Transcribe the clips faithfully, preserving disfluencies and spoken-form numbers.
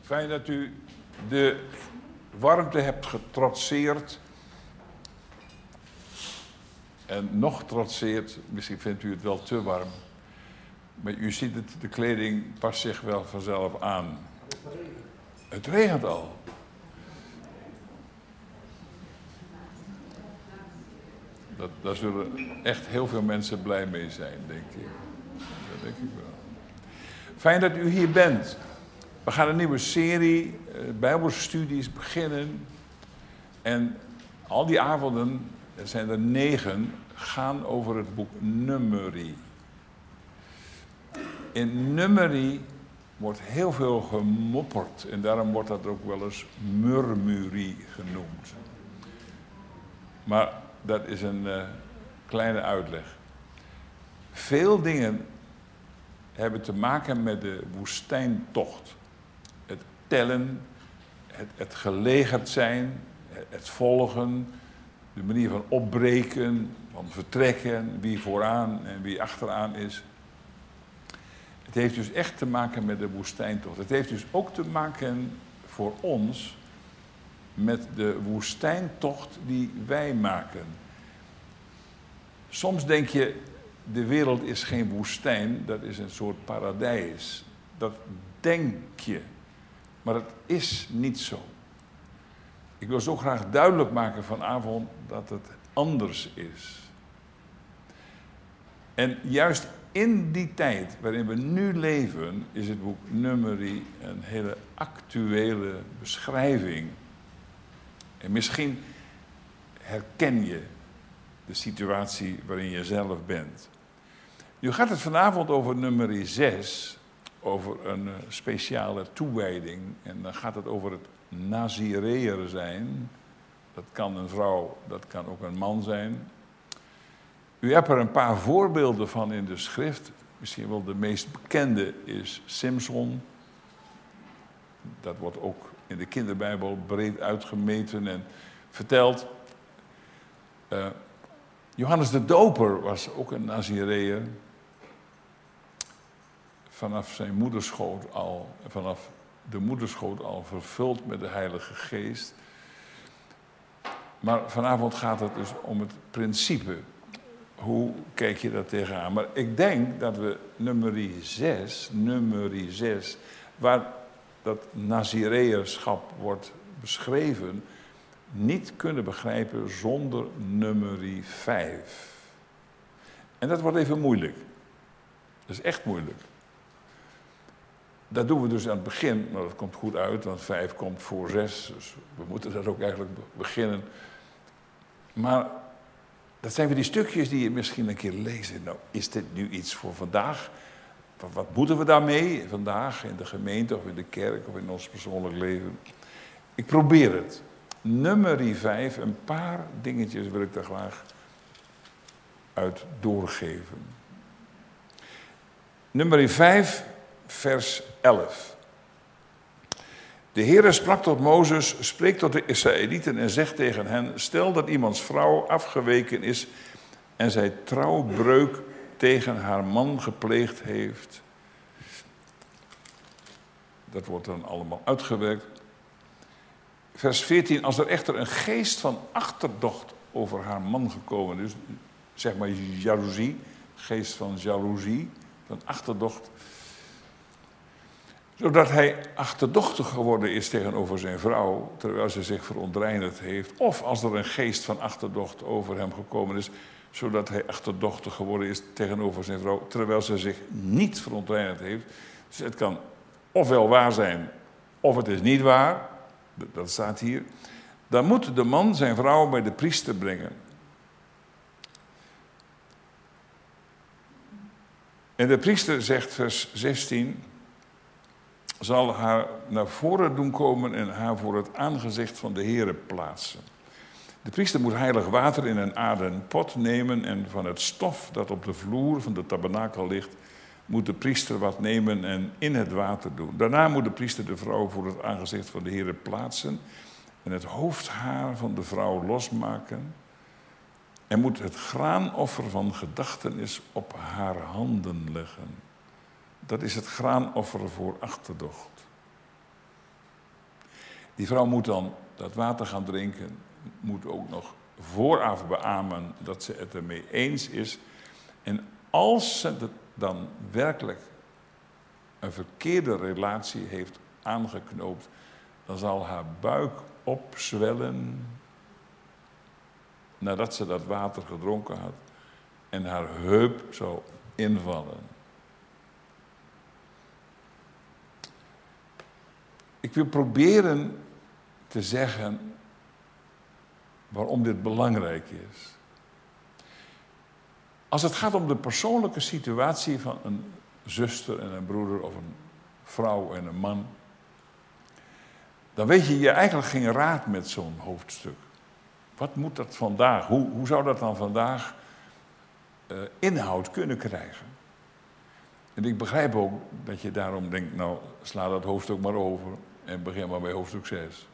Fijn dat u de warmte hebt getrotseerd. En nog trotseert, misschien vindt u het wel te warm. Maar u ziet het, de kleding past zich wel vanzelf aan. Het regent al. Dat, daar zullen echt heel veel mensen blij mee zijn, denk ik. Dat denk ik wel. Fijn dat u hier bent. We gaan een nieuwe serie, uh, Bijbelstudies, beginnen. En al die avonden, er zijn er negen, gaan over het boek Numeri. In Numeri wordt heel veel gemopperd. En daarom wordt dat ook wel eens murmurie genoemd. Maar dat is een uh, kleine uitleg. Veel dingen hebben te maken met de woestijntocht. Het tellen, het, het gelegerd zijn, het, het volgen, de manier van opbreken, van vertrekken, wie vooraan en wie achteraan is. Het heeft dus echt te maken met de woestijntocht. Het heeft dus ook te maken voor ons met de woestijntocht die wij maken. Soms denk je, de wereld is geen woestijn, dat is een soort paradijs. Dat denk je, maar het is niet zo. Ik wil zo graag duidelijk maken vanavond dat het anders is. En juist in die tijd waarin we nu leven, is het boek Numeri een hele actuele beschrijving. En misschien herken je de situatie waarin je zelf bent. Nu gaat het vanavond over Numeri zes, over een speciale toewijding. En dan gaat het over het Nazireër zijn. Dat kan een vrouw, dat kan ook een man zijn. U hebt er een paar voorbeelden van in de schrift. Misschien wel de meest bekende is Simson. Dat wordt ook in de kinderbijbel breed uitgemeten en verteld. Uh, Johannes de Doper was ook een Nazireër. Vanaf zijn moederschoot al, vanaf de moederschoot al vervuld met de Heilige Geest. Maar vanavond gaat het dus om het principe. Hoe kijk je daar tegenaan? Maar ik denk dat we Numeri zes, Numeri zes, waar dat Nazireërschap wordt beschreven, niet kunnen begrijpen zonder Numeri vijf. En dat wordt even moeilijk. Dat is echt moeilijk. Dat doen we dus aan het begin, maar dat komt goed uit, want vijf komt voor zes, dus we moeten dat ook eigenlijk beginnen. Maar dat zijn weer die stukjes die je misschien een keer leest. Nou, is dit nu iets voor vandaag? Wat, wat moeten we daarmee vandaag in de gemeente of in de kerk of in ons persoonlijk leven? Ik probeer het. Numeri vijf, een paar dingetjes wil ik daar graag uit doorgeven. Numeri vijf, vers elf. De Heere sprak tot Mozes, spreek tot de Israëlieten en zegt tegen hen, stel dat iemands vrouw afgeweken is en zij trouwbreuk tegen haar man gepleegd heeft. Dat wordt dan allemaal uitgewerkt. Vers veertien, als er echter een geest van achterdocht over haar man gekomen is, zeg maar jaloezie, geest van jaloezie, van achterdocht, zodat hij achterdochtig geworden is tegenover zijn vrouw, terwijl ze zich verontreinigd heeft. Of als er een geest van achterdocht over hem gekomen is, zodat hij achterdochtig geworden is tegenover zijn vrouw, terwijl ze zich niet verontreinigd heeft. Dus het kan ofwel waar zijn, of het is niet waar. Dat staat hier. Dan moet de man zijn vrouw bij de priester brengen. En de priester zegt, vers zestien... zal haar naar voren doen komen en haar voor het aangezicht van de Heere plaatsen. De priester moet heilig water in een aarden pot nemen en van het stof dat op de vloer van de tabernakel ligt, moet de priester wat nemen en in het water doen. Daarna moet de priester de vrouw voor het aangezicht van de Heere plaatsen en het hoofdhaar van de vrouw losmaken en moet het graanoffer van gedachtenis op haar handen leggen. Dat is het graanoffer voor achterdocht. Die vrouw moet dan dat water gaan drinken, moet ook nog vooraf beamen dat ze het ermee eens is. En als ze dan werkelijk een verkeerde relatie heeft aangeknoopt, dan zal haar buik opzwellen nadat ze dat water gedronken had en haar heup zou invallen. Ik wil proberen te zeggen waarom dit belangrijk is. Als het gaat om de persoonlijke situatie van een zuster en een broeder of een vrouw en een man, dan weet je je eigenlijk geen raad met zo'n hoofdstuk. Wat moet dat vandaag? Hoe, hoe zou dat dan vandaag uh, inhoud kunnen krijgen? En ik begrijp ook dat je daarom denkt, nou, sla dat hoofdstuk maar over en begin maar bij hoofdstuk zes.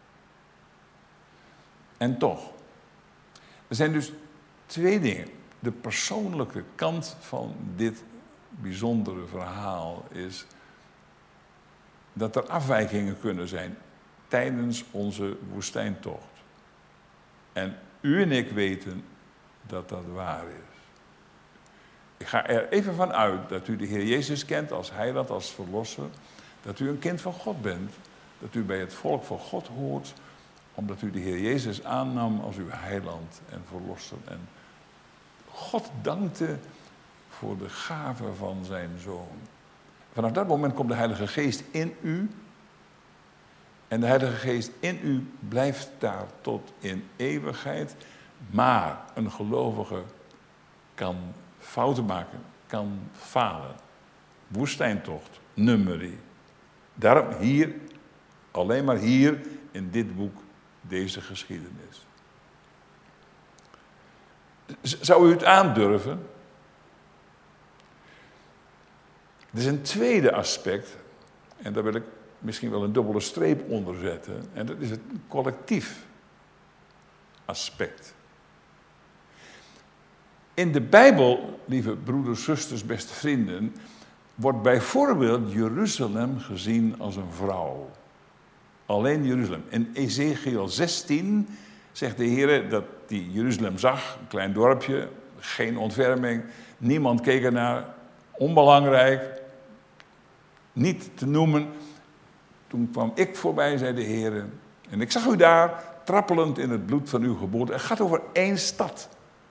En toch, er zijn dus twee dingen. De persoonlijke kant van dit bijzondere verhaal is dat er afwijkingen kunnen zijn tijdens onze woestijntocht. En u en ik weten dat dat waar is. Ik ga er even van uit dat u de Heer Jezus kent als heiland, als verlosser. Dat u een kind van God bent. Dat u bij het volk van God hoort. Omdat u de Heer Jezus aannam als uw heiland en verlosser. En God dankte voor de gave van zijn Zoon. Vanaf dat moment komt de Heilige Geest in u. En de Heilige Geest in u blijft daar tot in eeuwigheid. Maar een gelovige kan fouten maken, kan falen. Woestijntocht, nummerie. Daarom hier, alleen maar hier in dit boek, deze geschiedenis. Zou u het aandurven? Er is een tweede aspect, en daar wil ik misschien wel een dubbele streep onder zetten, en dat is het collectief aspect. In de Bijbel, lieve broeders, zusters, beste vrienden, wordt bijvoorbeeld Jeruzalem gezien als een vrouw. Alleen Jeruzalem. In Ezechiel zestien zegt de Heer dat hij Jeruzalem zag, een klein dorpje, geen ontferming, niemand keek ernaar, onbelangrijk, niet te noemen. Toen kwam ik voorbij, zei de Heer, en ik zag u daar, trappelend in het bloed van uw geboorte. Het gaat over één stad.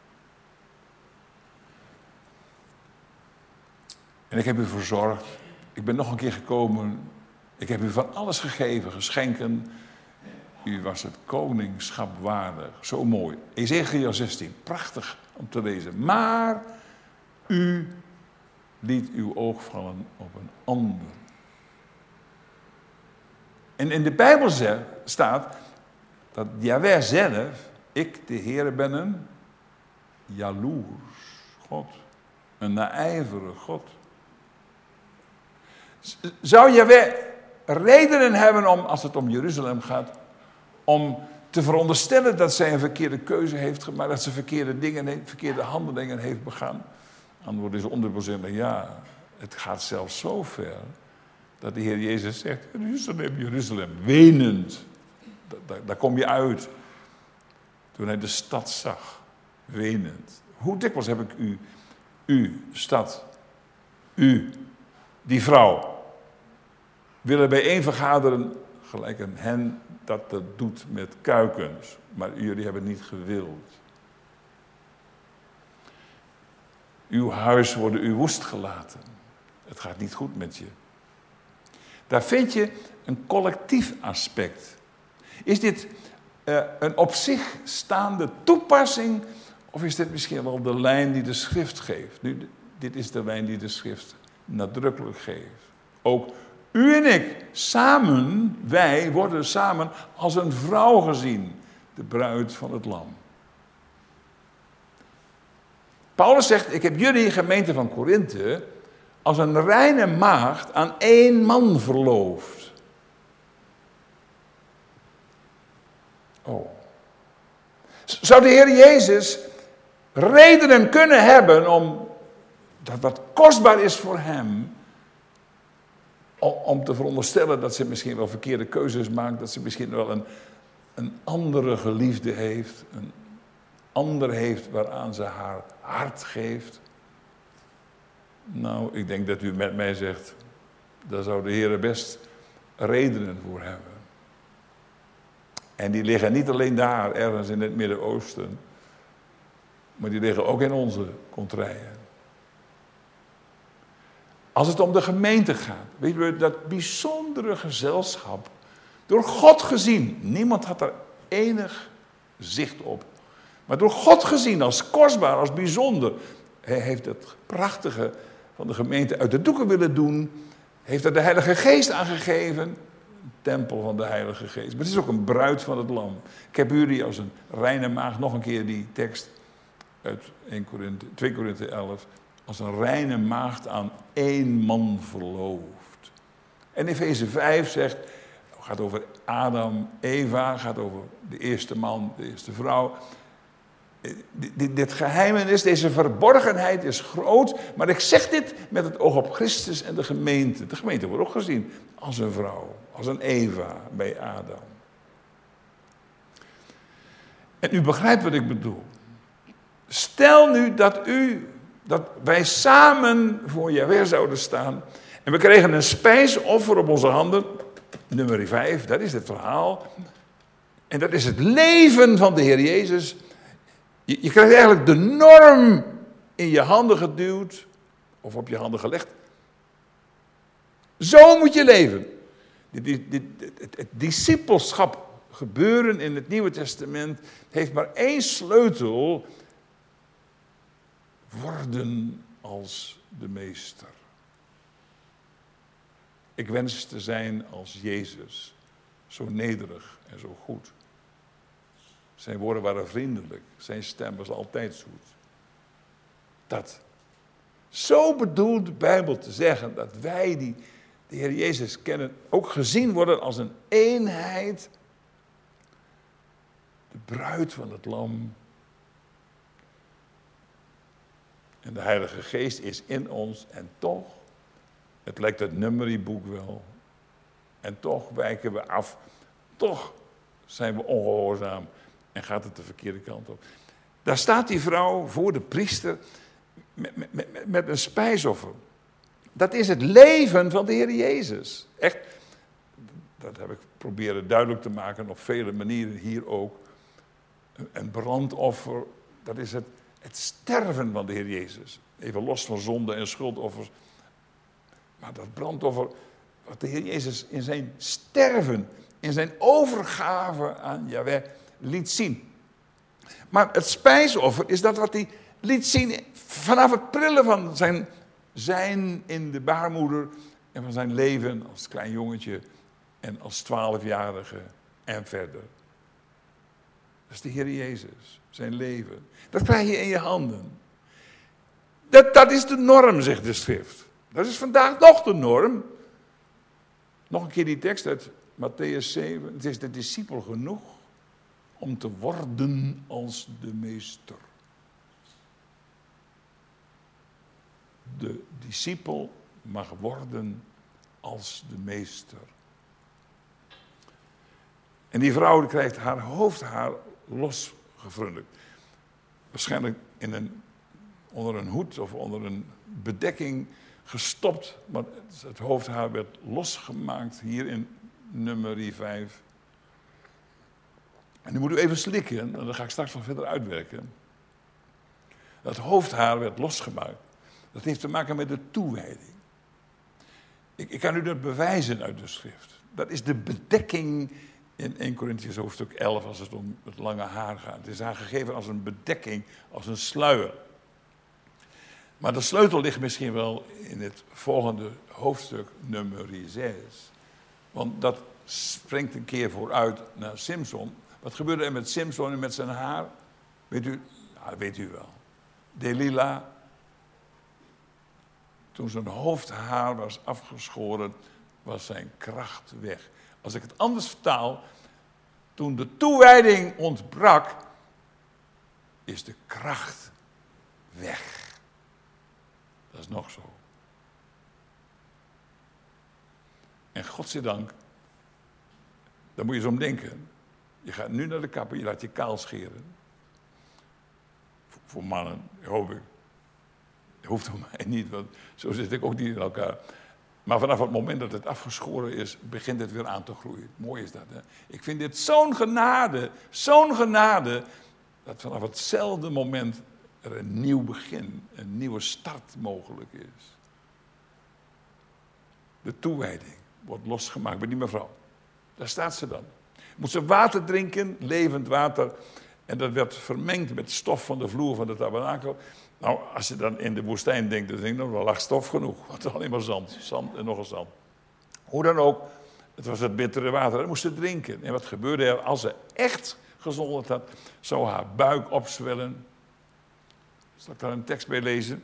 En ik heb u verzorgd. Ik ben nog een keer gekomen. Ik heb u van alles gegeven, geschenken. U was het koningschap waardig. Zo mooi. Ezechiel zestien, prachtig om te lezen. Maar u liet uw oog vallen op een ander. En in de Bijbel staat dat Jahweh zelf, ik de Heere ben een jaloers God. Een naijverig God. Zou Jahweh redenen hebben om, als het om Jeruzalem gaat, om te veronderstellen dat zij een verkeerde keuze heeft gemaakt, dat ze verkeerde dingen, verkeerde handelingen heeft begaan? Antwoord is onderbezend, ja, het gaat zelfs zo ver dat de Heer Jezus zegt, Jeruzalem, Jeruzalem, wenend. Daar, daar kom je uit. Toen hij de stad zag, wenend. Hoe dikwijls heb ik u, u, stad, u, die vrouw, willen bijeenvergaderen, gelijk een hen dat dat doet met kuikens. Maar jullie hebben het niet gewild. Uw huis wordt u woest gelaten. Het gaat niet goed met je. Daar vind je een collectief aspect. Is dit uh, een op zich staande toepassing, of is dit misschien wel de lijn die de schrift geeft? Nu, dit is de lijn die de schrift nadrukkelijk geeft. Ook u en ik, samen, wij worden samen als een vrouw gezien, de bruid van het lam. Paulus zegt, ik heb jullie, gemeente van Korinthe, als een reine maagd aan één man verloofd. Oh. Zou de Heer Jezus redenen kunnen hebben om dat wat kostbaar is voor hem, om te veronderstellen dat ze misschien wel verkeerde keuzes maakt, dat ze misschien wel een, een andere geliefde heeft, een ander heeft waaraan ze haar hart geeft. Nou, ik denk dat u met mij zegt, daar zou de Heer best redenen voor hebben. En die liggen niet alleen daar, ergens in het Midden-Oosten, maar die liggen ook in onze contraien. Als het om de gemeente gaat, weet je, dat bijzondere gezelschap, door God gezien, niemand had er enig zicht op, maar door God gezien als kostbaar, als bijzonder, hij heeft het prachtige van de gemeente uit de doeken willen doen, heeft er de Heilige Geest aan gegeven, tempel van de Heilige Geest. Maar het is ook een bruid van het lam. Ik heb jullie als een reine maagd nog een keer die tekst uit twee Korinthe elf, als een reine maagd aan één man verloofd. En Efeze vijf zegt, het gaat over Adam, Eva, gaat over de eerste man, de eerste vrouw. Dit geheimenis, deze verborgenheid is groot, maar ik zeg dit met het oog op Christus en de gemeente. De gemeente wordt ook gezien als een vrouw, als een Eva bij Adam. En u begrijpt wat ik bedoel. Stel nu dat u, dat wij samen voor Jahweh zouden staan en we kregen een spijsoffer op onze handen, nummer vijf, dat is het verhaal. En dat is het leven van de Heer Jezus. Je, je krijgt eigenlijk de norm in je handen geduwd, of op je handen gelegd. Zo moet je leven. Dit, dit, dit, het, het discipelschap gebeuren in het Nieuwe Testament heeft maar één sleutel: worden als de meester. Ik wens te zijn als Jezus, zo nederig en zo goed. Zijn woorden waren vriendelijk, zijn stem was altijd zoet. Dat. Zo bedoelt de Bijbel te zeggen dat wij die de Heer Jezus kennen ook gezien worden als een eenheid. De bruid van het lam. En de Heilige Geest is in ons en toch, het lijkt het Numerieboek wel, en toch wijken we af, toch zijn we ongehoorzaam en gaat het de verkeerde kant op. Daar staat die vrouw voor de priester met, met, met, met een spijsoffer. Dat is het leven van de Heer Jezus. Echt, dat heb ik proberen duidelijk te maken op vele manieren hier ook. Een brandoffer, dat is het, het sterven van de Heer Jezus. Even los van zonde en schuldoffers. Maar dat brandoffer, wat de Heer Jezus in zijn sterven, in zijn overgave aan Jahweh liet zien. Maar het spijsoffer is dat wat hij liet zien vanaf het prillen van zijn zijn in de baarmoeder en van zijn leven als klein jongetje en als twaalfjarige en verder. Dat is de Heer Jezus, zijn leven. Dat krijg je in je handen. Dat, dat is de norm, zegt de schrift. Dat is vandaag nog de norm. Nog een keer die tekst uit Matthäus zeven. Het is de discipel genoeg om te worden als de meester. De discipel mag worden als de meester. En die vrouw die krijgt haar hoofdhaar losgefrunnikt. Waarschijnlijk in een, onder een hoed of onder een bedekking gestopt. Maar het hoofdhaar werd losgemaakt hier in nummer vijf. En nu moet u even slikken, en dan ga ik straks nog verder uitwerken. Dat hoofdhaar werd losgemaakt. Dat heeft te maken met de toewijding. Ik, ik kan u dat bewijzen uit de schrift. Dat is de bedekking in Eerste Korintiërs hoofdstuk elf als het om het lange haar gaat. Het is haar gegeven als een bedekking, als een sluier. Maar de sleutel ligt misschien wel in het volgende hoofdstuk, nummer zes. Want dat springt een keer vooruit naar Simson. Wat gebeurde er met Simson en met zijn haar? Weet u? Nou, dat weet u wel. Delila. Toen zijn hoofdhaar was afgeschoren, was zijn kracht weg. Als ik het anders vertaal, toen de toewijding ontbrak, is de kracht weg. Dat is nog zo. En godzijdank, daar moet je eens om denken. Je gaat nu naar de kapper, je laat je kaal scheren. Voor, voor mannen, hoop ik. Dat hoeft voor mij niet, want zo zit ik ook niet in elkaar. Maar vanaf het moment dat het afgeschoren is, begint het weer aan te groeien. Mooi is dat, hè? Ik vind dit zo'n genade, zo'n genade, dat vanaf hetzelfde moment er een nieuw begin, een nieuwe start mogelijk is. De toewijding wordt losgemaakt bij die mevrouw. Daar staat ze dan. Moet ze water drinken, levend water. En dat werd vermengd met stof van de vloer van de tabernakel. Nou, als je dan in de woestijn denkt, dan denk je, nou, er lag stof genoeg. Want alleen maar zand, zand en nog eens zand. Hoe dan ook, het was het bittere water. En moest ze drinken. En wat gebeurde er als ze echt gezondigd had? Zou haar buik opzwellen. Zal ik daar een tekst bij lezen?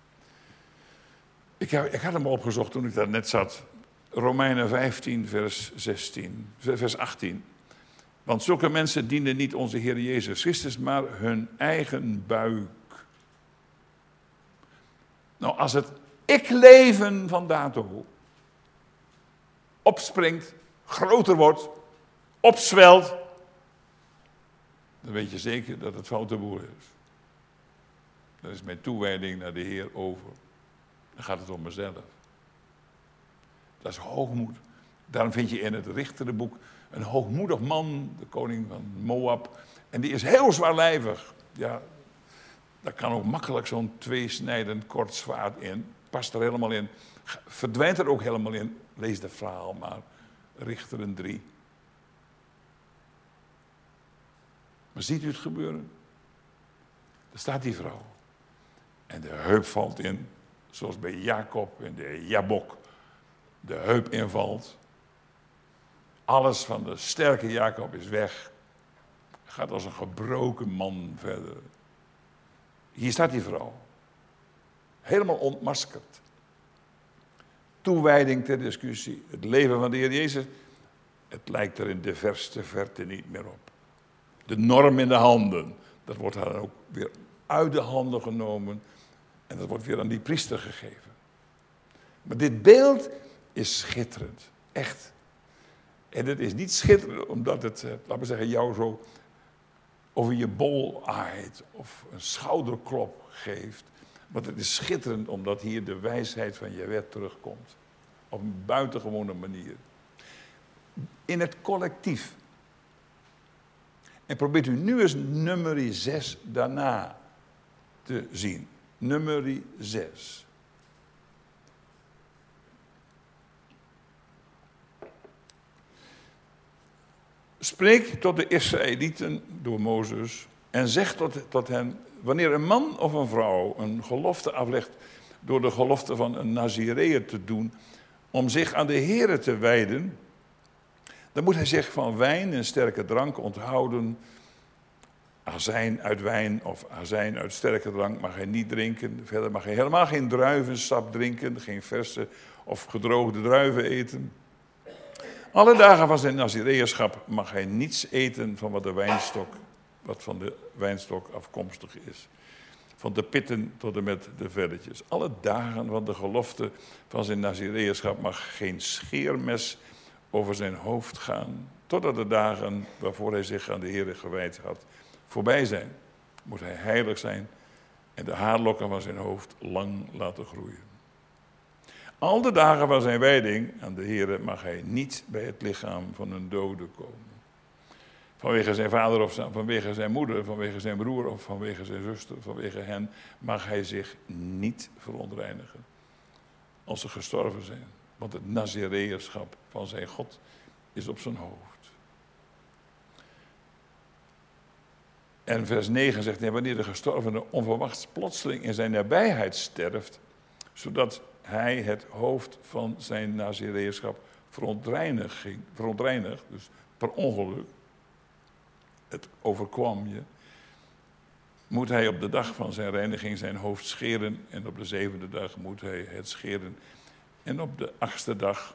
Ik, heb, ik had hem opgezocht toen ik daar net zat. Romeinen vijftien, vers zestien, vers achttien. Want zulke mensen dienen niet onze Heer Jezus Christus, maar hun eigen buik. Nou, als het ik-leven van dato opspringt, groter wordt, opzwelt, dan weet je zeker dat het foute boel is. Dat is mijn toewijding naar de Heer over. Dan gaat het om mezelf. Dat is hoogmoed. Daarom vind je in het Richterboek een hoogmoedig man, de koning van Moab. En die is heel zwaarlijvig. Ja, daar kan ook makkelijk zo'n tweesnijdend kort zwaard in. Past er helemaal in. Verdwijnt er ook helemaal in. Lees dat verhaal maar. Richteren drie. Maar ziet u het gebeuren? Daar staat die vrouw. En de heup valt in. Zoals bij Jacob en de Jabok. De heup invalt. Alles van de sterke Jacob is weg. Gaat als een gebroken man verder. Hier staat die vrouw. Helemaal ontmaskerd. Toewijding ter discussie. Het leven van de Heer Jezus. Het lijkt er in de verste verte niet meer op. De norm in de handen. Dat wordt haar ook weer uit de handen genomen. En dat wordt weer aan die priester gegeven. Maar dit beeld is schitterend. Echt. En het is niet schitterend omdat het, laten we zeggen, jou zo over je bol aait of een schouderklop geeft. Maar het is schitterend omdat hier de wijsheid van je wet terugkomt. Op een buitengewone manier. In het collectief. En probeert u nu eens nummer zes daarna te zien. Nummer zes. Spreek tot de Israëlieten door Mozes en zeg tot, tot hen, wanneer een man of een vrouw een gelofte aflegt door de gelofte van een Nazireër te doen, om zich aan de Here te wijden, dan moet hij zich van wijn en sterke drank onthouden. Azijn uit wijn of azijn uit sterke drank mag hij niet drinken. Verder mag hij helemaal geen druivensap drinken, geen verse of gedroogde druiven eten. Alle dagen van zijn Nazireërschap mag hij niets eten van wat de wijnstok, wat van de wijnstok afkomstig is. Van de pitten tot en met de velletjes. Alle dagen van de gelofte van zijn Nazireërschap mag geen scheermes over zijn hoofd gaan, totdat de dagen waarvoor hij zich aan de Heere gewijd had voorbij zijn. Moet hij heilig zijn en de haarlokken van zijn hoofd lang laten groeien. Al de dagen van zijn wijding aan de Heere mag hij niet bij het lichaam van een dode komen. Vanwege zijn vader of vanwege zijn moeder, vanwege zijn broer of vanwege zijn zuster, vanwege hen mag hij zich niet verontreinigen als ze gestorven zijn. Want het Nazireërschap van zijn God is op zijn hoofd. En vers negen zegt hij, wanneer de gestorvene onverwachts plotseling in zijn nabijheid sterft, zodat hij het hoofd van zijn Nazireërschap verontreinigt, dus per ongeluk, het overkwam je, moet hij op de dag van zijn reiniging zijn hoofd scheren en op de zevende dag moet hij het scheren. En op de achtste dag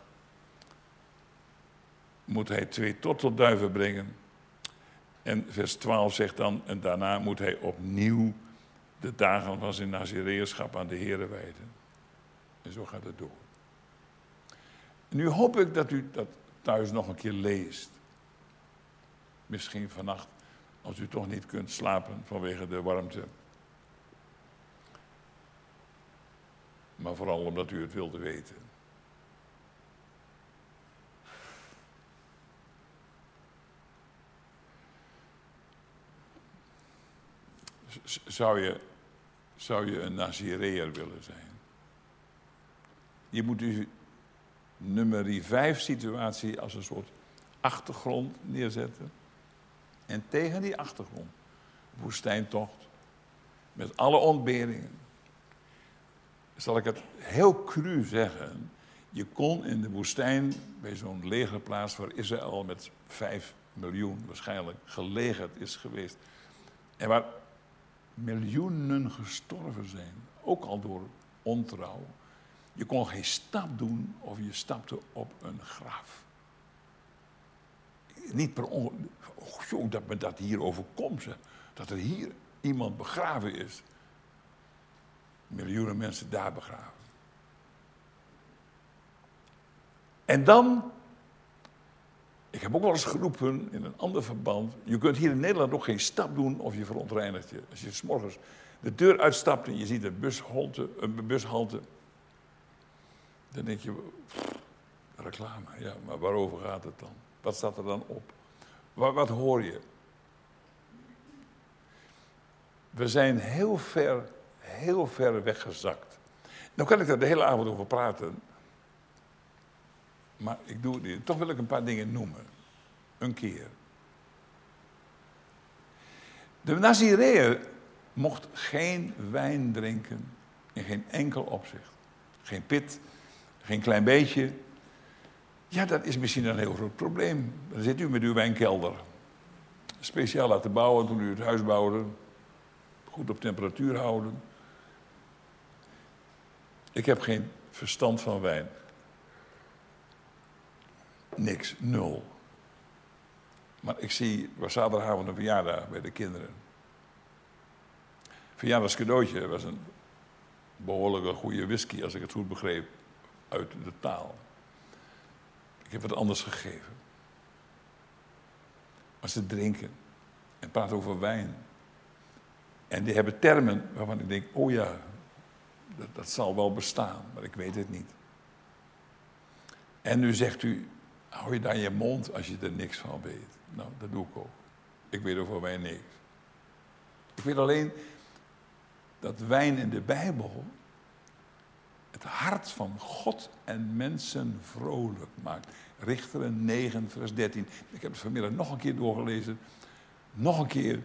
moet hij twee tortelduiven brengen. En vers twaalf zegt dan, en daarna moet hij opnieuw de dagen van zijn Nazireërschap aan de Heere wijden. En zo gaat het door. Nu hoop ik dat u dat thuis nog een keer leest. Misschien vannacht, als u toch niet kunt slapen vanwege de warmte. Maar vooral omdat u het wilde weten. Zou je, zou je een Nazireër willen zijn? Je moet u nummer vijf situatie als een soort achtergrond neerzetten. En tegen die achtergrond, woestijntocht, met alle ontberingen. Zal ik het heel cru zeggen, je kon in de woestijn bij zo'n legerplaats waar Israël met vijf miljoen waarschijnlijk gelegerd is geweest. En waar miljoenen gestorven zijn, ook al door ontrouw. Je kon geen stap doen of je stapte op een graf. Niet per ongeluk, oh, zo, dat me dat hier overkomt, zeg. Dat er hier iemand begraven is. Miljoenen mensen daar begraven. En dan, ik heb ook wel eens geroepen in een ander verband, je kunt hier in Nederland ook geen stap doen of je verontreinigt je. Als je 's morgens de deur uitstapt en je ziet een bushalte, een bushalte, dan denk je, pff, reclame, ja, maar waarover gaat het dan? Wat staat er dan op? Wat, wat hoor je? We zijn heel ver, heel ver weggezakt. Nou kan ik daar de hele avond over praten. Maar ik doe het niet. Toch wil ik een paar dingen noemen. Een keer. De Nazireër mocht geen wijn drinken in geen enkel opzicht. Geen pit, geen klein beetje. Ja, dat is misschien een heel groot probleem. Dan zit u met uw wijnkelder. Speciaal laten bouwen toen u het huis bouwde. Goed op temperatuur houden. Ik heb geen verstand van wijn. Niks, nul. Maar ik zie, was zaterdagavond een verjaardag bij de kinderen. Verjaardagscadeautje was een behoorlijke goede whisky, als ik het goed begreep, uit de taal. Ik heb wat anders gegeven. Maar ze drinken en praten over wijn. En die hebben termen waarvan ik denk, oh ja, dat, dat zal wel bestaan, maar ik weet het niet. En nu zegt u, hou je dan je mond als je er niks van weet. Nou, dat doe ik ook. Ik weet over wijn niks. Ik weet alleen dat wijn in de Bijbel het hart van God en mensen vrolijk maakt. Richteren negen, vers dertien. Ik heb het vanmiddag nog een keer doorgelezen. Nog een keer.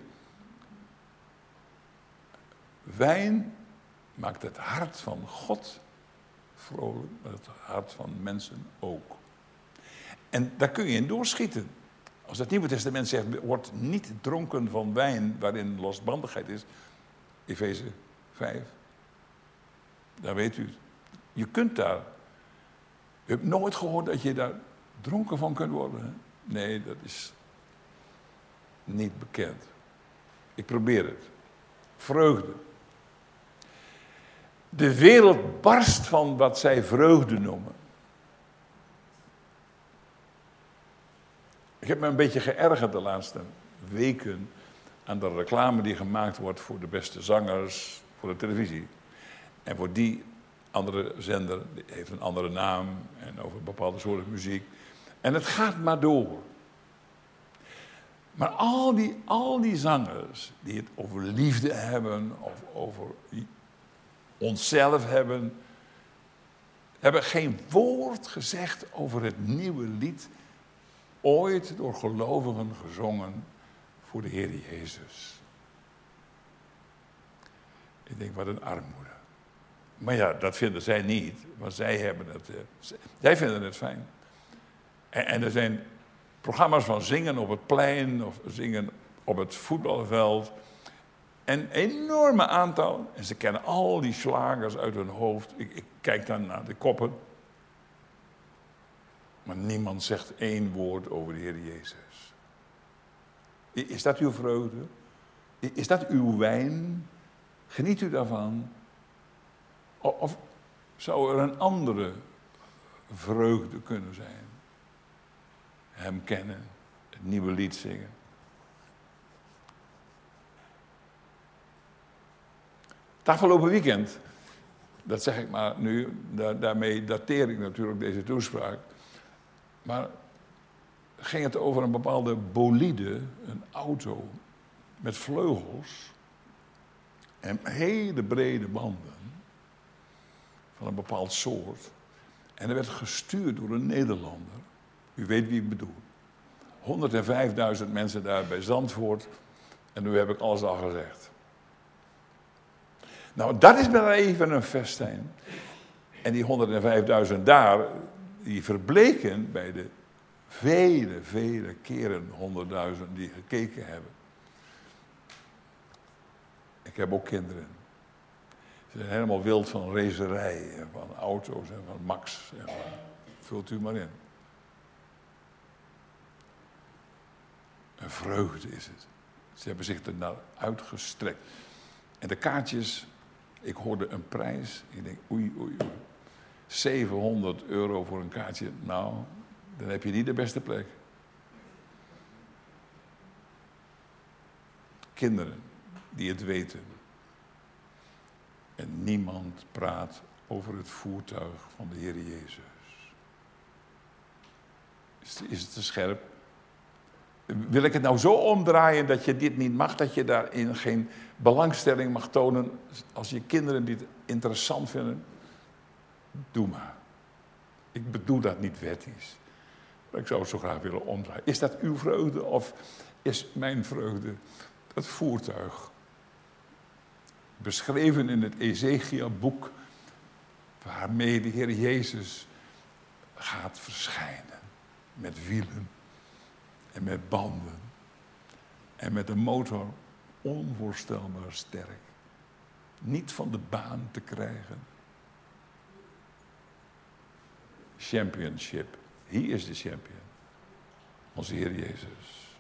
Wijn maakt het hart van God vrolijk, maar het hart van mensen ook. En daar kun je in doorschieten. Als het Nieuwe Testament zegt, wordt niet dronken van wijn waarin losbandigheid is. Efeze vijf. Daar weet u het. Je kunt daar. U hebt nooit gehoord dat je daar dronken van kunt worden. Hè? Nee, dat is niet bekend. Ik probeer het. Vreugde. De wereld barst van wat zij vreugde noemen. Ik heb me een beetje geërgerd de laatste weken aan de reclame die gemaakt wordt voor de beste zangers voor de televisie. En voor die andere zender, die heeft een andere naam en over bepaalde soorten muziek. En het gaat maar door. Maar al die, al die zangers die het over liefde hebben, of over onszelf hebben, hebben geen woord gezegd over het nieuwe lied, ooit door gelovigen gezongen voor de Heer Jezus. Ik denk, wat een armoede. Maar ja, dat vinden zij niet, want zij hebben het, uh, zij vinden het fijn. En, en er zijn programma's van zingen op het plein of zingen op het voetbalveld. Een enorme aantal. En ze kennen al die slagers uit hun hoofd. Ik, ik kijk dan naar de koppen. Maar niemand zegt één woord over de Heer Jezus. Is dat uw vreugde? Is dat uw wijn? Geniet u daarvan? Of zou er een andere vreugde kunnen zijn. Hem kennen, het nieuwe lied zingen. Het afgelopen weekend, dat zeg ik maar nu, da- daarmee dateer ik natuurlijk deze toespraak. Maar ging het over een bepaalde bolide, een auto met vleugels en hele brede banden van een bepaald soort. En dat werd gestuurd door een Nederlander. U weet wie ik bedoel. honderdvijfduizend mensen daar bij Zandvoort. En nu heb ik alles al gezegd. Nou, dat is maar even een festijn. En die honderdvijfduizend daar, die verbleken bij de vele, vele keren honderdduizend die gekeken hebben. Ik heb ook kinderen. Ze zijn helemaal wild van racerijen, en van auto's en van Max. En van, vult u maar in. Een vreugde is het. Ze hebben zich er naar uitgestrekt. En de kaartjes, ik hoorde een prijs. Ik denk, oei, oei, oei. zevenhonderd euro voor een kaartje. Nou, dan heb je niet de beste plek. Kinderen die het weten. En niemand praat over het voertuig van de Heer Jezus. Is, is het te scherp? Wil ik het nou zo omdraaien dat je dit niet mag, dat je daarin geen belangstelling mag tonen als je kinderen dit interessant vinden? Doe maar. Ik bedoel dat niet wettisch. Maar ik zou het zo graag willen omdraaien. Is dat uw vreugde of is mijn vreugde dat voertuig? Beschreven in het Ezekiel-boek, waarmee de Heer Jezus gaat verschijnen. Met wielen en met banden en met een motor onvoorstelbaar sterk. Niet van de baan te krijgen. Championship. Hij is de champion. Onze Heer Jezus.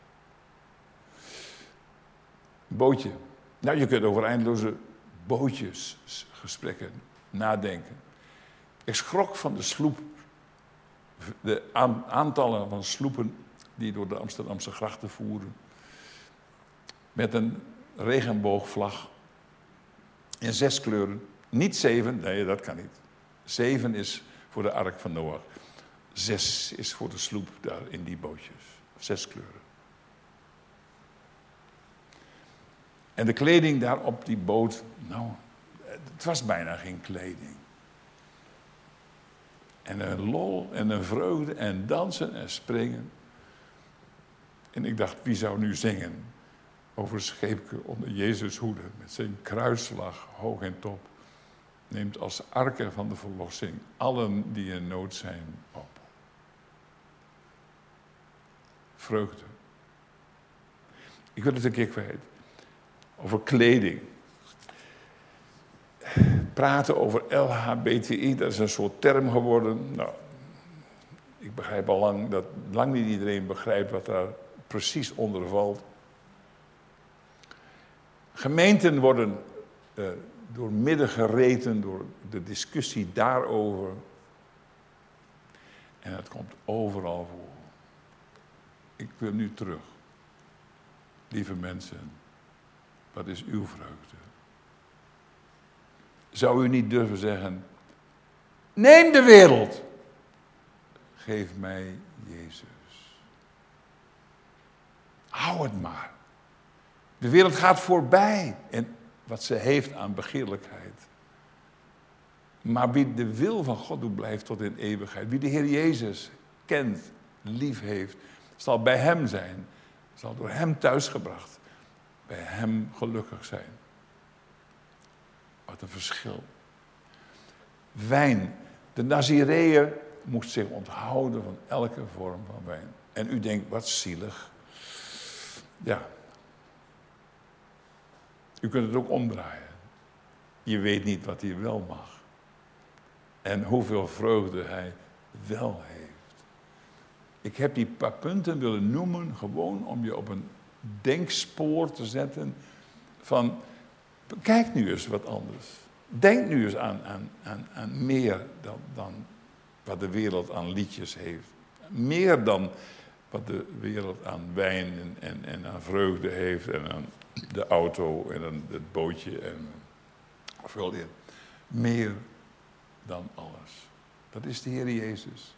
Een bootje. Nou, je kunt over eindeloze bootjesgesprekken nadenken. Ik schrok van de sloep. De aantallen van sloepen die door de Amsterdamse grachten voeren. Met een regenboogvlag. In zes kleuren. Niet zeven, nee, dat kan niet. Zeven is voor de ark van Noach. Zes is voor de sloep daar in die bootjes. Zes kleuren. En de kleding daar op die boot, nou, het was bijna geen kleding. En een lol en een vreugde en dansen en springen. En ik dacht, wie zou nu zingen over scheepje onder Jezus hoede met zijn kruisvlag hoog en top. Neemt als arken van de verlossing allen die in nood zijn op. Vreugde. Ik wil het een keer kwijt. Over kleding. Praten over L H B T I, dat is een soort term geworden. Nou, ik begrijp al lang dat lang niet iedereen begrijpt wat daar precies onder valt. Gemeenten worden uh, door midden gereten door de discussie daarover. En het komt overal voor. Ik wil nu terug. Lieve mensen, wat is uw vreugde? Zou u niet durven zeggen, neem de wereld. Geef mij Jezus. Hou het maar. De wereld gaat voorbij en wat ze heeft aan begeerlijkheid. Maar wie de wil van God doet, blijft tot in eeuwigheid. Wie de Heer Jezus kent, lief heeft, zal bij hem zijn. Zal door hem thuisgebracht. Bij hem gelukkig zijn. Wat een verschil. Wijn. De Nazireër moest zich onthouden van elke vorm van wijn. En u denkt, wat zielig. Ja. U kunt het ook omdraaien. Je weet niet wat hij wel mag. En hoeveel vreugde hij wel heeft. Ik heb die paar punten willen noemen, gewoon om je op een denkspoor te zetten. Van, kijk nu eens wat anders. Denk nu eens aan, aan, aan, aan meer dan, dan wat de wereld aan liedjes heeft. Meer dan wat de wereld aan wijn en, en, en aan vreugde heeft en aan de auto en aan het bootje en veel meer. Meer dan alles. Dat is de Heer Jezus.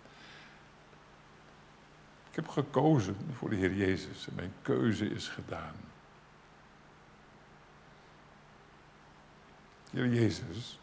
Ik heb gekozen voor de Heer Jezus en mijn keuze is gedaan. Heer Jezus,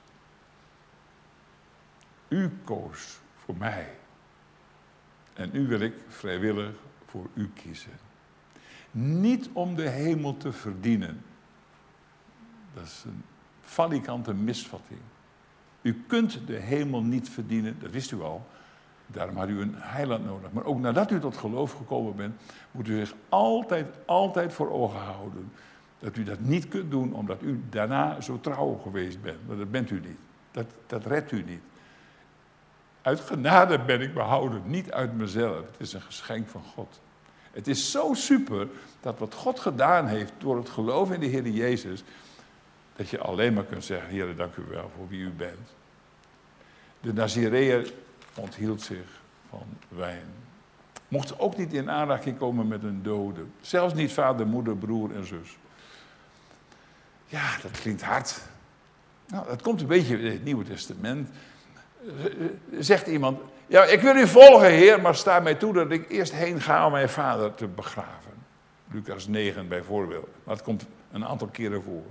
u koos voor mij. En nu wil ik vrijwillig voor u kiezen. Niet om de hemel te verdienen. Dat is een valikante misvatting. U kunt de hemel niet verdienen, dat wist u al. Daarom had u een heiland nodig. Maar ook nadat u tot geloof gekomen bent, moet u zich altijd, altijd voor ogen houden. Dat u dat niet kunt doen omdat u daarna zo trouw geweest bent. Maar dat bent u niet. Dat, dat redt u niet. Uit genade ben ik behouden, niet uit mezelf. Het is een geschenk van God. Het is zo super dat wat God gedaan heeft door het geloof in de Heer Jezus, dat je alleen maar kunt zeggen, Heer, dank u wel voor wie u bent. De Nazireër onthield zich van wijn. Mocht ook niet in aanraking komen met een dode. Zelfs niet vader, moeder, broer en zus. Ja, dat klinkt hard. Nou, dat komt een beetje in het Nieuwe Testament. Zegt iemand, ja, ik wil u volgen, Heer, maar sta mij toe dat ik eerst heen ga om mijn vader te begraven. Lucas negen bijvoorbeeld. Maar het komt een aantal keren voor.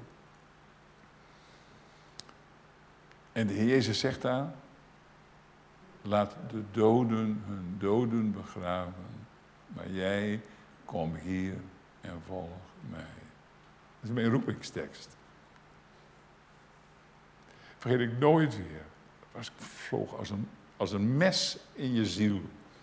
En de Heer Jezus zegt daar, laat de doden hun doden begraven, maar jij kom hier en volg mij. Dat is mijn roepingstekst. Vergeet ik nooit weer. Het vloog als een, als een mes in je ziel.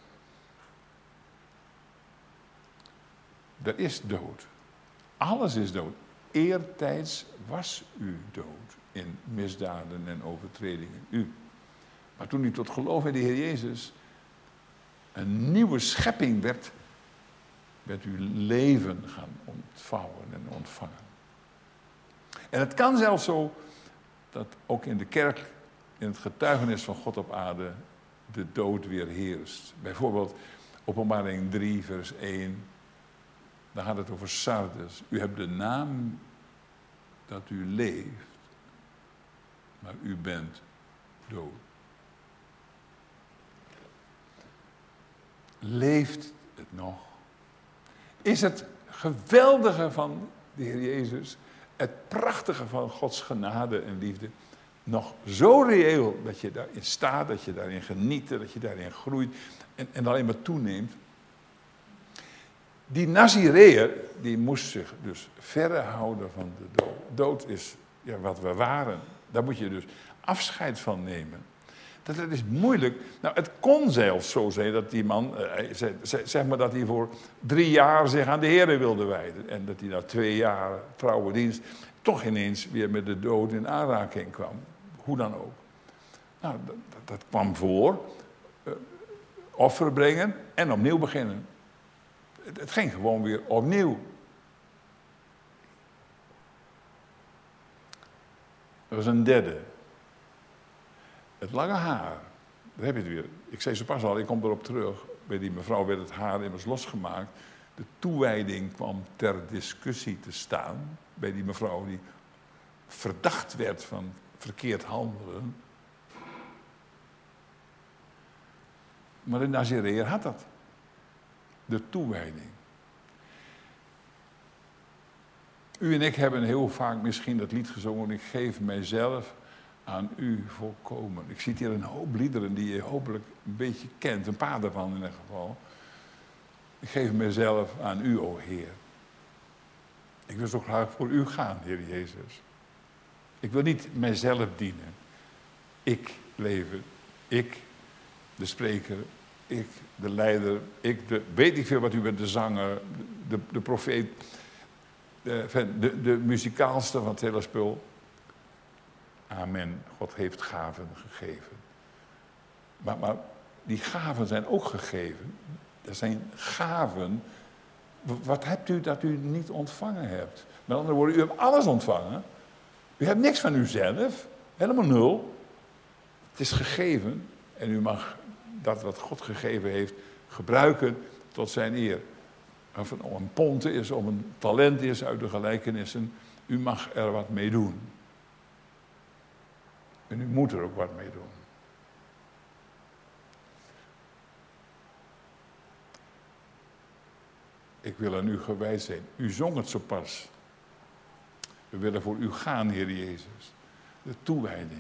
Er is dood. Alles is dood. Eertijds was u dood in misdaden en overtredingen. U. Maar toen u tot geloof in de Heer Jezus een nieuwe schepping werd, werd uw leven gaan ontvouwen en ontvangen. En het kan zelfs zo dat ook in de kerk, in het getuigenis van God op aarde, de dood weer heerst. Bijvoorbeeld Openbaring drie, vers één. Daar gaat het over Sardes. U hebt de naam dat u leeft, maar u bent dood. Leeft het nog? Is het geweldige van de Heer Jezus, het prachtige van Gods genade en liefde, nog zo reëel dat je daarin staat, dat je daarin geniet, dat je daarin groeit en, en alleen maar toeneemt? Die Nazireër, die moest zich dus verre houden van de dood. Dood is ja, wat we waren. Daar moet je dus afscheid van nemen. Dat, dat is moeilijk. Nou, het kon zelfs zo zijn dat die man, eh, zeg maar dat hij voor drie jaar zich aan de Heer wilde wijden. En dat hij na twee jaar trouwe dienst toch ineens weer met de dood in aanraking kwam. Hoe dan ook. Nou, dat, dat, dat kwam voor. Uh, offer brengen en opnieuw beginnen. Het, het ging gewoon weer opnieuw. Er was een derde. Het lange haar. Daar heb je het weer. Ik zei zo pas al, ik kom erop terug. Bij die mevrouw werd het haar immers losgemaakt. De toewijding kwam ter discussie te staan. Bij die mevrouw die verdacht werd van verkeerd handelen. Maar de Nazireër had dat. De toewijding. U en ik hebben heel vaak misschien dat lied gezongen. Ik geef mijzelf aan u volkomen. Ik zie hier een hoop liederen die je hopelijk een beetje kent. Een paar daarvan in ieder geval. Ik geef mijzelf aan u, o Heer. Ik wil zo graag voor u gaan, Heer Jezus. Ik wil niet mijzelf dienen. Ik leven. Ik, de spreker. Ik, de leider. Ik, de, weet ik veel wat u bent, de zanger. De, de profeet. De, de, de muzikaalste van het hele spul. Amen. God heeft gaven gegeven. Maar, maar die gaven zijn ook gegeven. Er zijn gaven. Wat hebt u dat u niet ontvangen hebt? Met andere woorden, u hebt alles ontvangen. U hebt niks van uzelf. Helemaal nul. Het is gegeven. En u mag dat wat God gegeven heeft gebruiken tot zijn eer. Of het om een pond is, om een talent is uit de gelijkenissen. U mag er wat mee doen. En u moet er ook wat mee doen. Ik wil aan u gewijd zijn. U zong het zo pas. We willen voor u gaan, Heer Jezus. De toewijding.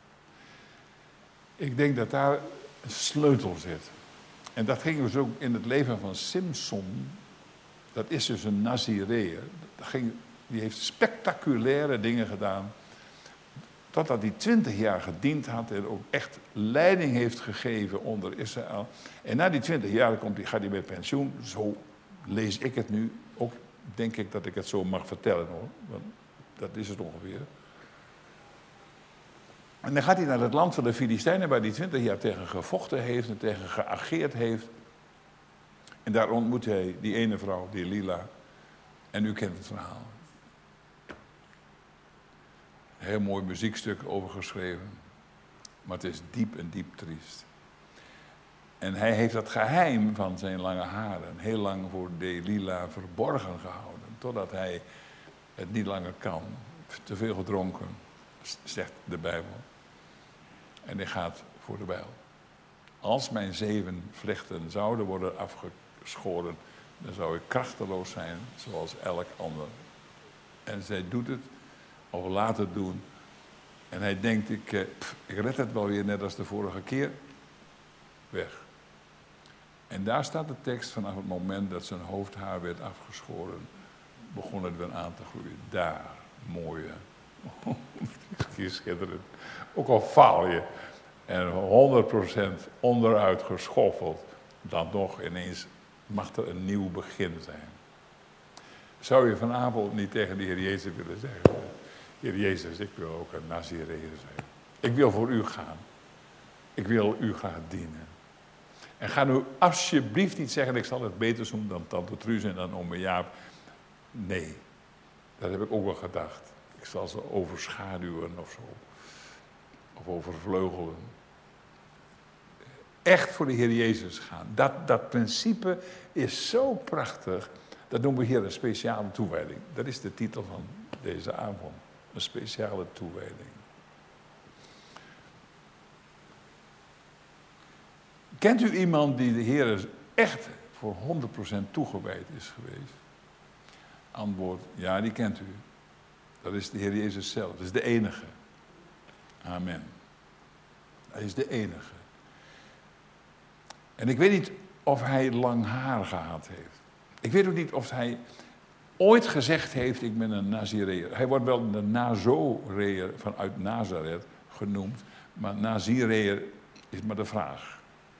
Ik denk dat daar een sleutel zit. En dat ging dus ook in het leven van Simson. Dat is dus een Nazireër. Die heeft spectaculaire dingen gedaan. Totdat hij twintig jaar gediend had en ook echt leiding heeft gegeven onder Israël. En na die twintig jaar komt hij, gaat hij met pensioen. Zo lees ik het nu. Ook denk ik dat ik het zo mag vertellen hoor. Want dat is het ongeveer. En dan gaat hij naar het land van de Filistijnen, waar hij twintig jaar tegen gevochten heeft en tegen geageerd heeft. En daar ontmoet hij die ene vrouw, die Lila. En u kent het verhaal. Een heel mooi muziekstuk over geschreven. Maar het is diep en diep triest. En hij heeft dat geheim van zijn lange haren heel lang voor Delila verborgen gehouden. Totdat hij het niet langer kan. Te veel gedronken, zegt de Bijbel. En hij gaat voor de bijl. Als mijn zeven vlechten zouden worden afgeschoren, dan zou ik krachteloos zijn zoals elk ander. En zij doet het, of laat het doen. En hij denkt, ik, eh, pff, ik red het wel weer net als de vorige keer. Weg. En daar staat de tekst vanaf het moment dat zijn hoofdhaar werd afgeschoren, begon het weer aan te groeien. Daar, mooie. Schitterend. Ook al faal je en honderd procent onderuit geschoffeld, dan nog ineens mag er een nieuw begin zijn. Zou je vanavond niet tegen de Heer Jezus willen zeggen: Heer Jezus, ik wil ook een Nazireër zijn. Ik wil voor u gaan. Ik wil u graag dienen. En ga nu alsjeblieft niet zeggen: ik zal het beter doen dan tante Truus en dan ome Jaap. Nee, dat heb ik ook wel gedacht. Ik zal ze overschaduwen of zo. Of overvleugelen. Echt voor de Heer Jezus gaan. Dat, dat principe is zo prachtig. Dat noemen we hier een speciale toewijding. Dat is de titel van deze avond. Een speciale toewijding. Kent u iemand die de Heer echt voor honderd procent toegewijd is geweest? Antwoord, ja, die kent u. Dat is de Heer Jezus zelf. Dat is de enige. Amen. Hij is de enige. En ik weet niet of hij lang haar gehad heeft. Ik weet ook niet of hij ooit gezegd heeft: ik ben een Nazireër. Hij wordt wel de Nazoreër vanuit Nazareth genoemd. Maar Nazireër is maar de vraag.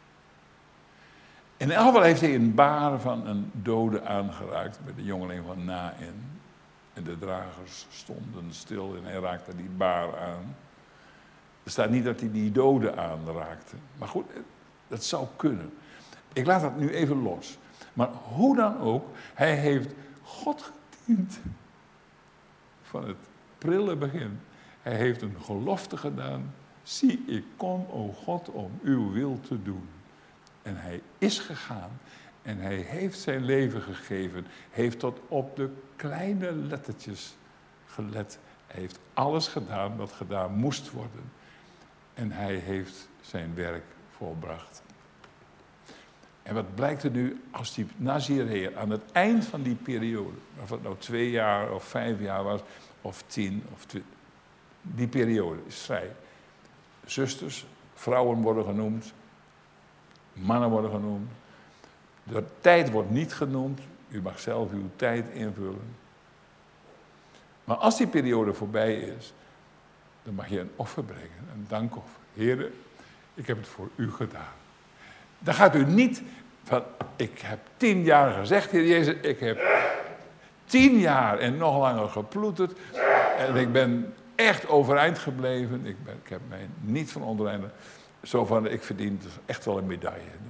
In elk geval heeft hij een baar van een dode aangeraakt met de jongeling van Naïn. En de dragers stonden stil en hij raakte die baar aan. Er staat niet dat hij die dode aanraakte. Maar goed, dat zou kunnen. Ik laat dat nu even los. Maar hoe dan ook, hij heeft God gediend. Van het prille begin. Hij heeft een gelofte gedaan. Zie, ik kom, o God, om uw wil te doen. En hij is gegaan. En hij heeft zijn leven gegeven. Heeft tot op de kleine lettertjes gelet. Hij heeft alles gedaan wat gedaan moest worden. En hij heeft zijn werk volbracht. En wat blijkt er nu als die Nazireër aan het eind van die periode, of het nou twee jaar of vijf jaar was, of tien of twintig, die periode is vrij. Zusters, vrouwen worden genoemd, mannen worden genoemd. De tijd wordt niet genoemd, u mag zelf uw tijd invullen. Maar als die periode voorbij is, dan mag je een offer brengen, een dankoffer. Heere, ik heb het voor u gedaan. Dan gaat u niet van, ik heb tien jaar gezegd, Heer Jezus, ik heb tien jaar en nog langer geploeterd. En ik ben echt overeind gebleven. Ik, ben, ik heb mij niet van ondereind. Zo van, ik verdien echt wel een medaille nu.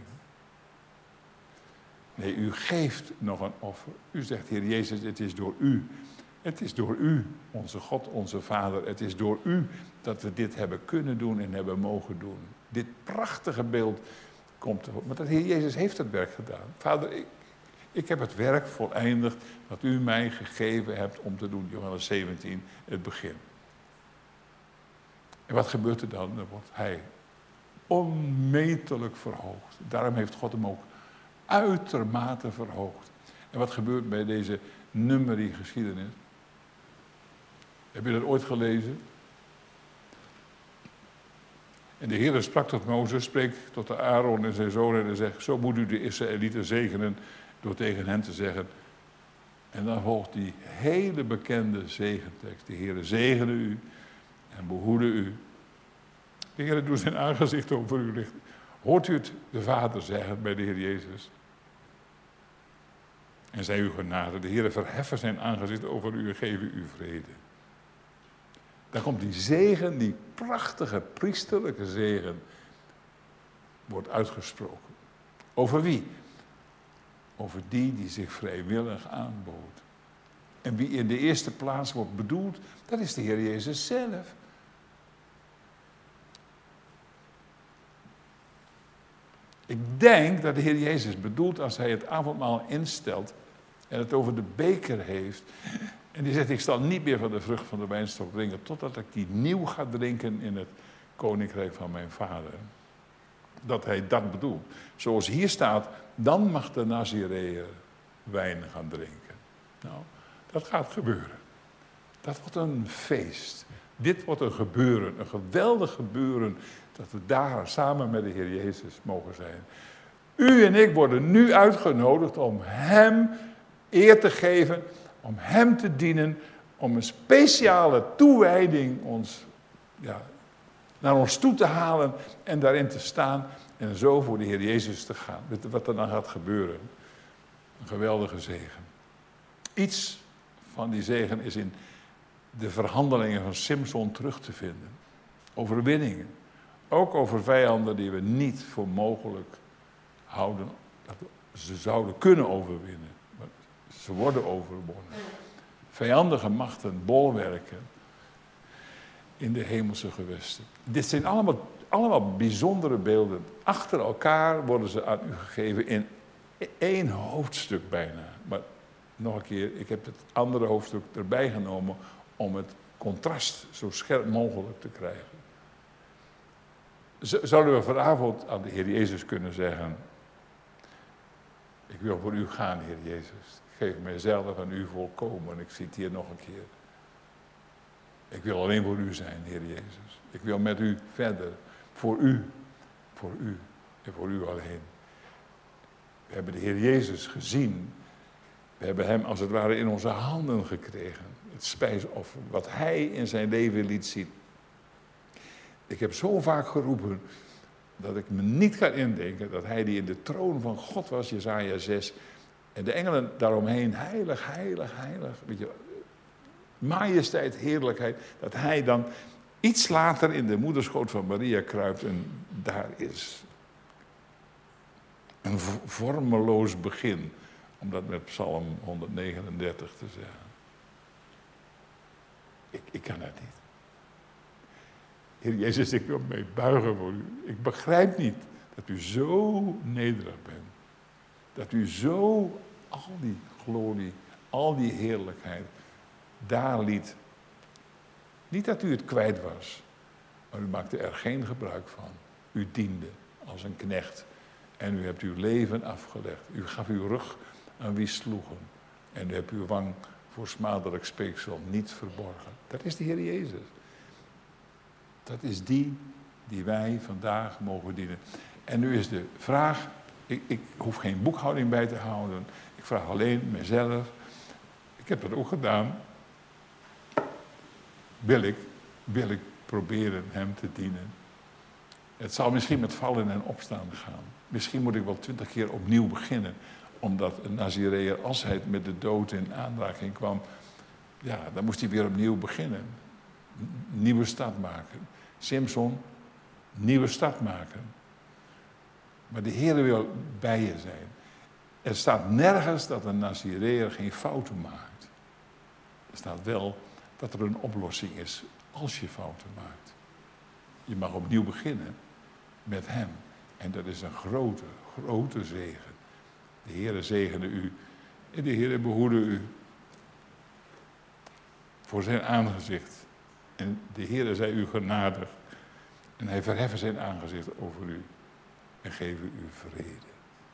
Nee, u geeft nog een offer. U zegt, Heer Jezus, het is door u. Het is door u, onze God, onze Vader. Het is door u dat we dit hebben kunnen doen en hebben mogen doen. Dit prachtige beeld komt erop. Maar de Heer Jezus heeft het werk gedaan. Vader, ik, ik heb het werk voleindigd dat u mij gegeven hebt om te doen. Johannes zeventien, het begin. En wat gebeurt er dan? Dan wordt hij onmetelijk verhoogd. Daarom heeft God hem ook uitermate verhoogd. En wat gebeurt bij deze nummerie-geschiedenis? Heb je dat ooit gelezen? En de Heer sprak tot Mozes, spreekt tot de Aaron en zijn zonen en zegt, zo moet u de Israëlieten zegenen door tegen hen te zeggen. En dan volgt die hele bekende zegentekst. De Heer zegene u en behoede u. De Heer doet zijn aangezicht over u lichten. Hoort u het de Vader zeggen bij de Heer Jezus? En zij u genade. De Heer verheffen zijn aangezicht over u en geven u vrede. Dan komt die zegen, die prachtige priesterlijke zegen, wordt uitgesproken. Over wie? Over die die zich vrijwillig aanbood. En wie in de eerste plaats wordt bedoeld, dat is de Heer Jezus zelf. Ik denk dat de Heer Jezus bedoelt als hij het avondmaal instelt en het over de beker heeft. En die zegt, ik zal niet meer van de vrucht van de wijnstok drinken totdat ik die nieuw ga drinken in het koninkrijk van mijn vader. Dat hij dat bedoelt. Zoals hier staat, dan mag de Nazireër wijn gaan drinken. Nou, dat gaat gebeuren. Dat wordt een feest. Dit wordt een gebeuren, een geweldig gebeuren, dat we daar samen met de Heer Jezus mogen zijn. U en ik worden nu uitgenodigd om Hem eer te geven, om Hem te dienen, om een speciale toewijding ons, ja, naar ons toe te halen en daarin te staan en zo voor de Heer Jezus te gaan. Weet je wat er dan gaat gebeuren? Een geweldige zegen. Iets van die zegen is in de verhandelingen van Simson terug te vinden. Overwinningen. Ook over vijanden die we niet voor mogelijk houden. Dat ze zouden kunnen overwinnen. Maar ze worden overwonnen. Vijandige machten, bolwerken in de hemelse gewesten. Dit zijn allemaal, allemaal bijzondere beelden. Achter elkaar worden ze aan u gegeven in één hoofdstuk bijna. Maar nog een keer, ik heb het andere hoofdstuk erbij genomen om het contrast zo scherp mogelijk te krijgen. Zouden we vanavond aan de Heer Jezus kunnen zeggen, ik wil voor u gaan, Heer Jezus. Ik geef mijzelf aan u volkomen. Ik zie het hier nog een keer. Ik wil alleen voor u zijn, Heer Jezus. Ik wil met u verder. Voor u. Voor u. En voor u alleen. We hebben de Heer Jezus gezien. We hebben hem als het ware in onze handen gekregen. Het spijsoffer. Wat hij in zijn leven liet zien. Ik heb zo vaak geroepen dat ik me niet kan indenken dat hij die in de troon van God was, Jesaja zes. En de engelen daaromheen, heilig, heilig, heilig. Weet je, majesteit, heerlijkheid. Dat hij dan iets later in de moederschoot van Maria kruipt en daar is een vormeloos begin. Om dat met Psalm honderdnegenendertig te zeggen. Ik, ik kan dat niet. Heer Jezus, ik wil mij buigen voor u. Ik begrijp niet dat u zo nederig bent. Dat u zo al die glorie, al die heerlijkheid daar liet. Niet dat u het kwijt was, maar u maakte er geen gebruik van. U diende als een knecht en u hebt uw leven afgelegd. U gaf uw rug aan wie sloegen en u hebt uw wang voor smadelijk speeksel niet verborgen. Dat is de Heer Jezus. Dat is die die wij vandaag mogen dienen. En nu is de vraag, ik, ik hoef geen boekhouding bij te houden. Ik vraag alleen mezelf. Ik heb dat ook gedaan. Wil ik, wil ik proberen hem te dienen. Het zal misschien met vallen en opstaan gaan. Misschien moet ik wel twintig keer opnieuw beginnen. Omdat een Nazireër, als hij met de dood in aanraking kwam, ja, dan moest hij weer opnieuw beginnen. Nieuwe start maken. Simson, nieuwe start maken. Maar de Heer wil bij je zijn. Er staat nergens dat een Nazireër geen fouten maakt. Er staat wel dat er een oplossing is als je fouten maakt. Je mag opnieuw beginnen. met hem. En dat is een grote, grote zegen. De Heere zegene u en de Heere behoede u voor zijn aangezicht. En de Heere zij u genadig en hij verheffen zijn aangezicht over u en geven u vrede.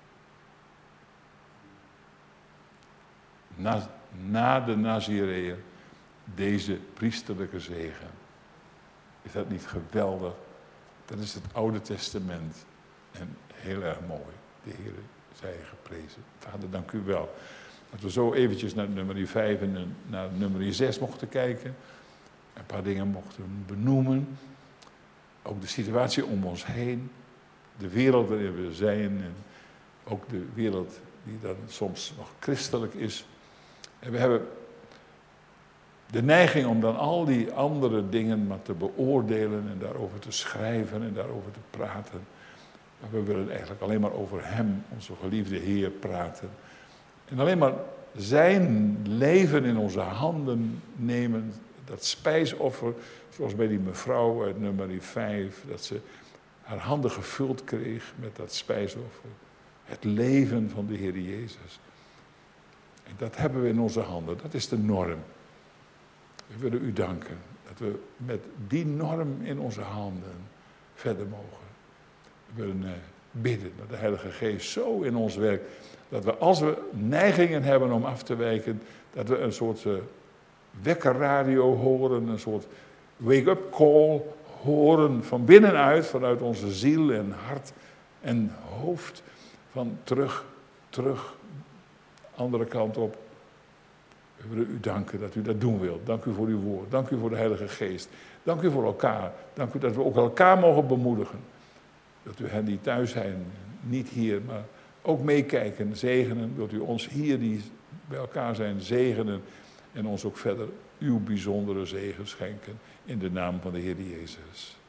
Na, na de Nazireeën deze priesterlijke zegen. Is dat niet geweldig? Dat is het Oude Testament. En heel erg mooi. De Heer zij geprezen. Vader, dank u wel. Dat we zo eventjes naar nummer vijf en naar nummer zes mochten kijken. Een paar dingen mochten benoemen. Ook de situatie om ons heen. De wereld waarin we zijn. En ook de wereld die dan soms nog christelijk is. En we hebben de neiging om dan al die andere dingen maar te beoordelen en daarover te schrijven en daarover te praten. Maar we willen eigenlijk alleen maar over hem, onze geliefde Heer, praten. En alleen maar zijn leven in onze handen nemen, dat spijsoffer, zoals bij die mevrouw uit nummer vijf, dat ze haar handen gevuld kreeg met dat spijsoffer. Het leven van de Heer Jezus. En dat hebben we in onze handen, dat is de norm. We willen u danken dat we met die norm in onze handen verder mogen. We willen uh, bidden dat de Heilige Geest zo in ons werkt, dat we als we neigingen hebben om af te wijken, dat we een soort uh, wekkerradio horen, een soort wake-up call horen van binnenuit, vanuit onze ziel en hart en hoofd, van terug, terug, andere kant op. We willen u danken dat u dat doen wilt. Dank u voor uw woord. Dank u voor de Heilige Geest. Dank u voor elkaar. Dank u dat we ook elkaar mogen bemoedigen. Dat u hen die thuis zijn, niet hier, maar ook meekijken, zegenen. Dat u ons hier die bij elkaar zijn zegenen. En ons ook verder uw bijzondere zegen schenken. In de naam van de Heer Jezus.